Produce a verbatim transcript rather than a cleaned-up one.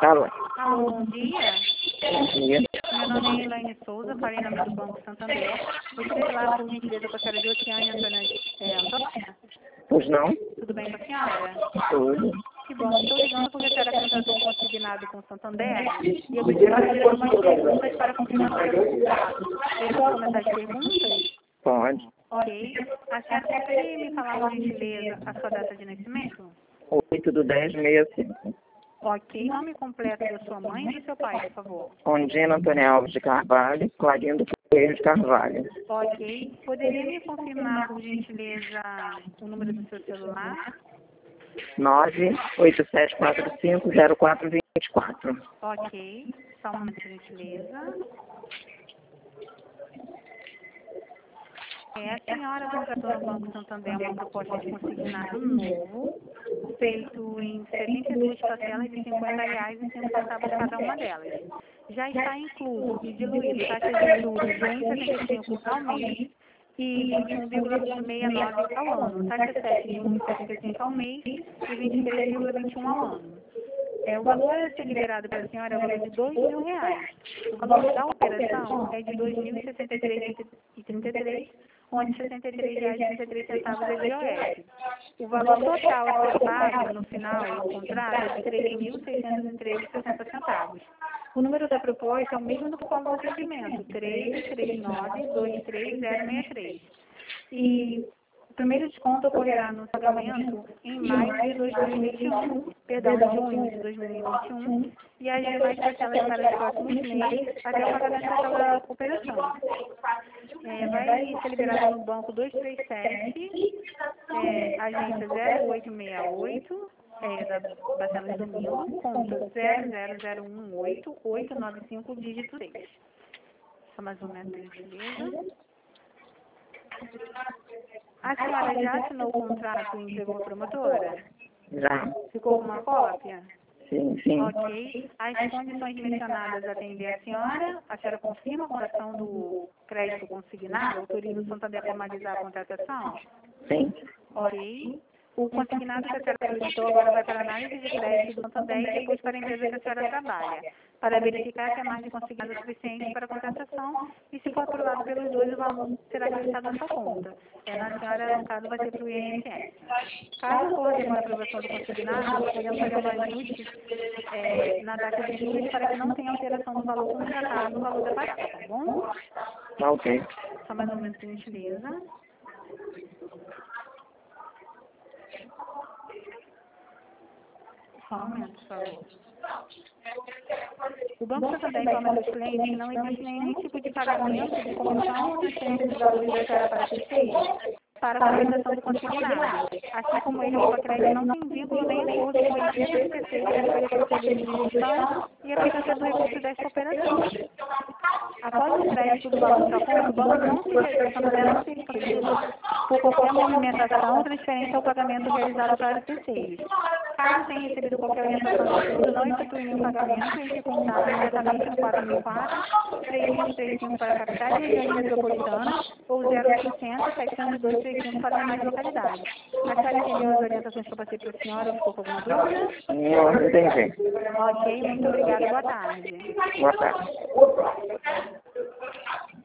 Alô? Alô, bom dia. Bom dia. Meu nome é Elaine Souza, falei em nome do Banco Santander. Gostaria de falar, por gentileza, com a senhora de Oceânia Antônia. É, Antônia? Pois não? Tudo bem com a senhora? Tudo. Que bom. Estou ligando porque a senhora contratou um consignado com o Santander e eu gostaria de fazer algumas perguntas para confirmar o seu contrato. Eu posso começar as perguntas? Pode. Ok. A senhora pode me falar, por gentileza, a sua data de nascimento? oito do dez, sessenta e cinco. Ok. Nome completo da sua mãe e do seu pai, por favor. Ondina Antônia Alves de Carvalho, Clarindo Coelho de Carvalho. Ok. Poderia me confirmar, por gentileza, o número do seu celular? nove oito sete quatro cinco zero quatro dois quatro. Ok. Só um momento, por gentileza. É, a senhora contratou no Banco Santander uma proposta de consignado novo, feito em setenta e duas parcelas de cinquenta reais e cem centavos cada uma delas. Já está incluso e diluído taxas de juros de um vírgula setenta e cinco ao mês e vinte e um vírgula sessenta e nove ao ano. Taxa sete de um vírgula setenta e cinco ao mês e vinte e três vírgula vinte e um ao ano. É, o valor a ser liberado para a senhora é o valor de dois mil reais. O valor da operação é de dois mil e sessenta e três reais e trinta e três centavos, onde sessenta e três reais e trinta e três centavos é de I O F. O valor total a ser pago no final do contrato é de três mil seiscentos e treze reais e sessenta centavos. O número da proposta é o mesmo do qual do atendimento, três três nove dois três zero seis três. E o primeiro desconto ocorrerá no pagamento em maio de dois mil e vinte e um, perdão, em junho de dois mil e vinte e um, e as demais parcelas para os próximos meses até o pagamento total da operação. É, vai ser liberado no banco duzentos e trinta e sete, é, agência zero oito seis oito, é, da Bacelas Domingo, conta zero zero zero um oito oito nove cinco, dígito seis. Só mais um momento, por gentileza. A senhora já assinou o contrato e entregou à promotora? Já. Ficou com uma cópia? Sim, sim. Ok. As condições mencionadas atendem a senhora? A senhora confirma a contratação do crédito consignado? Autoriza o Santander a formalizar a contratação? Sim. Ok. O consignado que a senhora solicitou agora vai para a análise de crédito do Santander e depois para a empresa que a senhora trabalha, para verificar se a margem consignada é suficiente para a contratação e, se for aprovado pelos dois, o valor será acreditado na sua conta. É, na senhora, no caso, vai ser para o I N S S. Caso ocorra demora a aprovação do consignado, podemos fazer um ajuste é, na taxa de juros para que não tenha alteração no valor contratado no valor da parada, tá bom? Tá ok. Só mais um momento, por gentileza. Só um momento, por favor. O Banco Santander informa aos clientes que não existe nenhum tipo de pagamento de comissão ou transferência de valores da senhora para terceiros para a contratação do consignado. Assim como ele, o crédito não tem vínculo nem acordo com a empresa de terceiros para poder proceder de gestão e aplicação do recurso desta operação. Após o crédito do valor da conta, o banco não se, o Santander não se responsabiliza por qualquer movimentação ou transferência ou pagamento realizado para terceiros. Caso tenha recebido qualquer orientação do seguro, não efetue nenhum pagamento, entre em contato imediatamente no quatro mil e quatro, três cinco três cinco para a capital e região metropolitana ou zero oitocentos, setecentos e dois, trinta e cinco para as demais localidades. A senhora entendeu as orientações que eu passei para a senhora ou ficou com alguma dúvida? Não, entendi. Ok, muito obrigada. Boa tarde. Boa tarde.